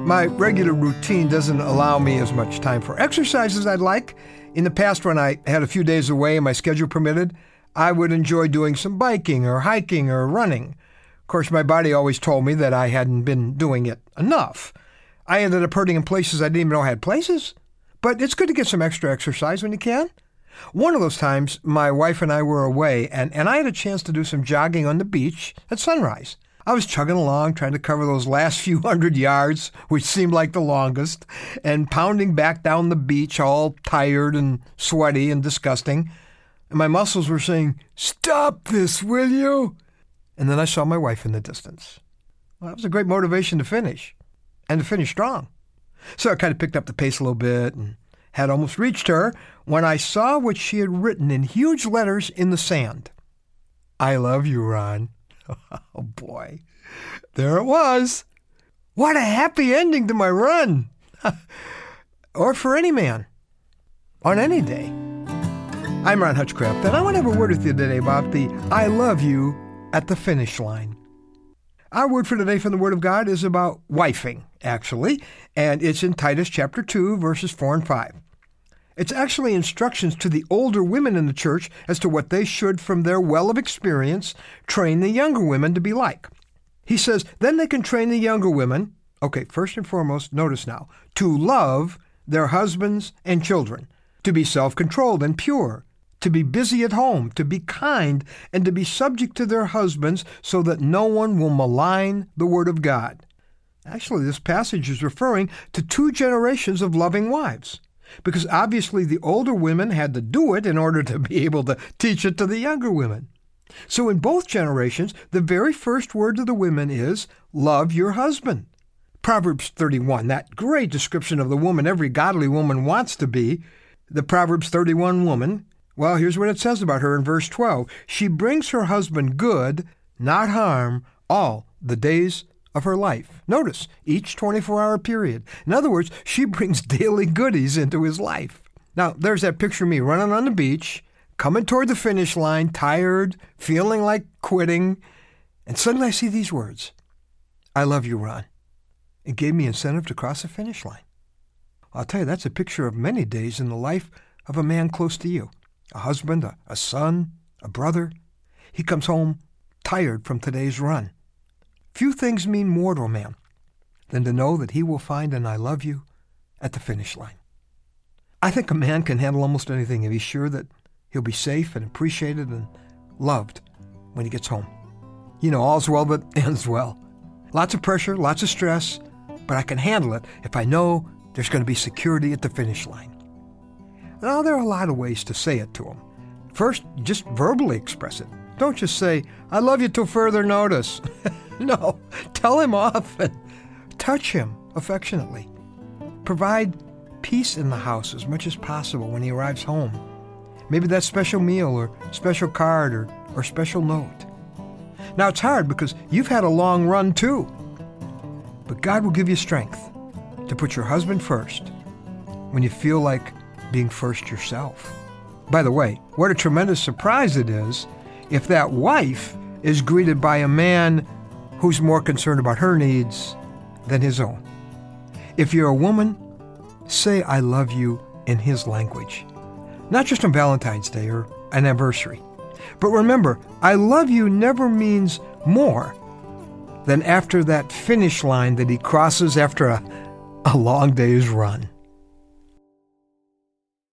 My regular routine doesn't allow me as much time for exercise as I'd like. In the past, when I had a few days away and my schedule permitted, I would enjoy doing some biking or hiking or running. Of course, my body always told me that I hadn't been doing it enough. I ended up hurting in places I didn't even know I had places. But it's good to get some extra exercise when you can. One of those times, my wife and I were away, and I had a chance to do some jogging on the beach at sunrise. I was chugging along, trying to cover those last few 100 yards, which seemed like the longest, and pounding back down the beach, all tired and sweaty and disgusting. And my muscles were saying, "Stop this, will you?" And then I saw my wife in the distance. Well, that was a great motivation to finish, and to finish strong. So I kind of picked up the pace a little bit and had almost reached her when I saw what she had written in huge letters in the sand. "I love you, Ron." Oh, boy. There it was. What a happy ending to my run. Or for any man. On any day. I'm Ron Hutchcraft, and I want to have a word with you today about the I love you at the finish line. Our word for today from the Word of God is about wifing, actually, and it's in Titus chapter 2, verses 4 and 5. It's actually instructions to the older women in the church as to what they should, from their well of experience, train the younger women to be like. He says, then they can train the younger women, okay, first and foremost, notice now, to love their husbands and children, to be self-controlled and pure, to be busy at home, to be kind, and to be subject to their husbands so that no one will malign the word of God. Actually, this passage is referring to 2 generations of loving wives, because obviously the older women had to do it in order to be able to teach it to the younger women. So in both generations, the very first word to the women is, love your husband. Proverbs 31, that great description of the woman every godly woman wants to be, the Proverbs 31 woman, well, here's what it says about her in verse 12. She brings her husband good, not harm, all the days of her life. Notice, each 24-hour period. In other words, she brings daily goodies into his life. Now, there's that picture of me running on the beach, coming toward the finish line, tired, feeling like quitting, and suddenly I see these words, I love you, Ron. It gave me incentive to cross the finish line. I'll tell you, that's a picture of many days in the life of a man close to you. A husband, a son, a brother. He comes home tired from today's run. Few things mean more to a man than to know that he will find an I love you at the finish line. I think a man can handle almost anything if he's sure that he'll be safe and appreciated and loved when he gets home. You know, all's well that ends well. Lots of pressure, lots of stress, but I can handle it if I know there's going to be security at the finish line. Now, there are a lot of ways to say it to him. First, just verbally express it. Don't just say, I love you till further notice. No, tell him off and touch him affectionately. Provide peace in the house as much as possible when he arrives home. Maybe that special meal or special card or special note. Now, it's hard because you've had a long run too. But God will give you strength to put your husband first when you feel like being first yourself. By the way, what a tremendous surprise it is if that wife is greeted by a man who's more concerned about her needs than his own. If you're a woman, say I love you in his language. Not just on Valentine's Day or an anniversary. But remember, I love you never means more than after that finish line that he crosses after a long day's run.